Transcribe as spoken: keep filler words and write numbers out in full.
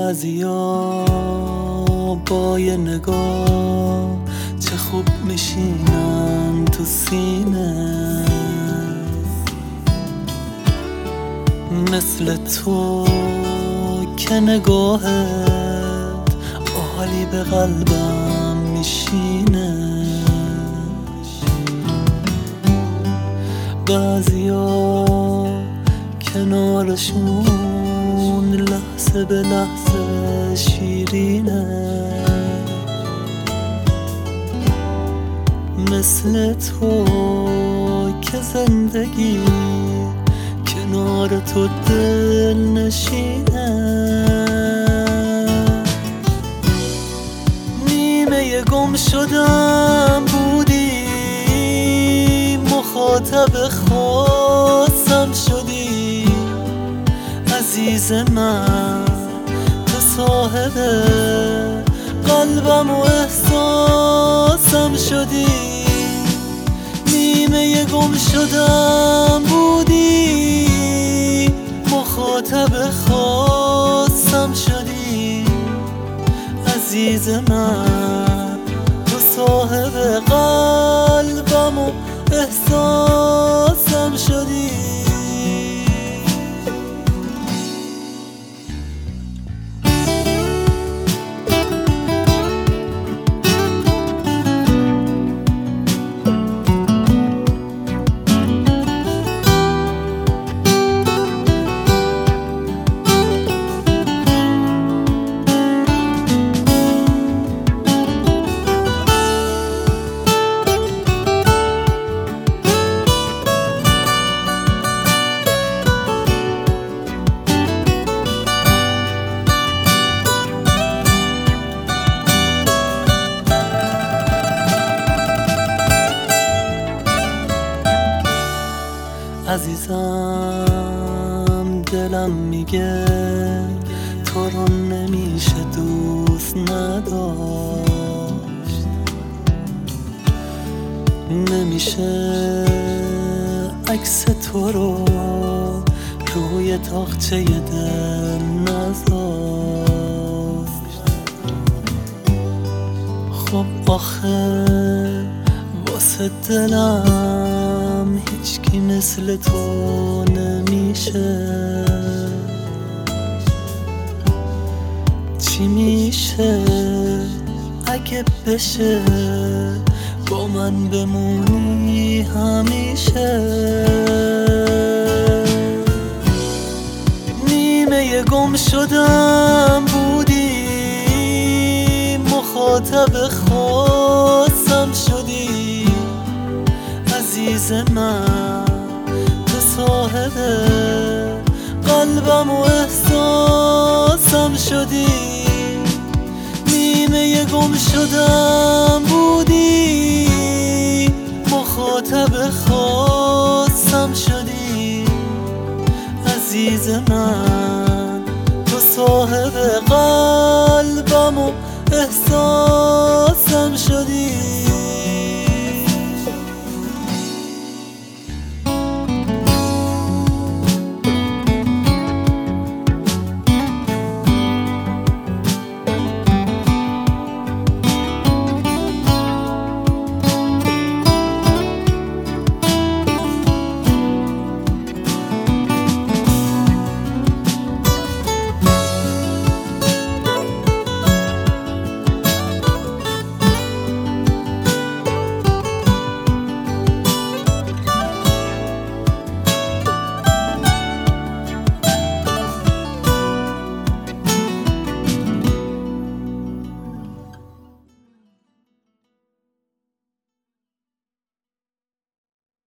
بعضیا با یه نگاه چه خوب میشینن تو سینه، مثل تو که نگاهت عالی به قلبم میشینه. بعضیا کنارشون لحظه به لحظه شیرینه، مثل تو که زندگی کنار تو دل نشینه. نیمه گم شدم بودی، مخاطب خواستم شدی، عزیز من تو صاحب قلبم و احساسم شدی. نیمه گم شدم بودی، مخاطب خواستم شدی، عزیز من تو صاحب قلبم و احساسم شدی. عزیزم دلم میگه تو رو نمیشه دوست نداشت، نمیشه عکس تو رو روی تاقچه دل نذاشت. خب آخه واسه دلم هیچکی مثل تو نمیشه، چی میشه اگه بشه با من بمونی همیشه. نیمه گم شدم بودی، مخاطب خواستم شدی، عزیز من تو صاحب قلبم و احساسم شدی. نیمه گم شدم بودی، مخاطب خواستم شدی، عزیز من تو صاحب قلبم و احساسم شدی.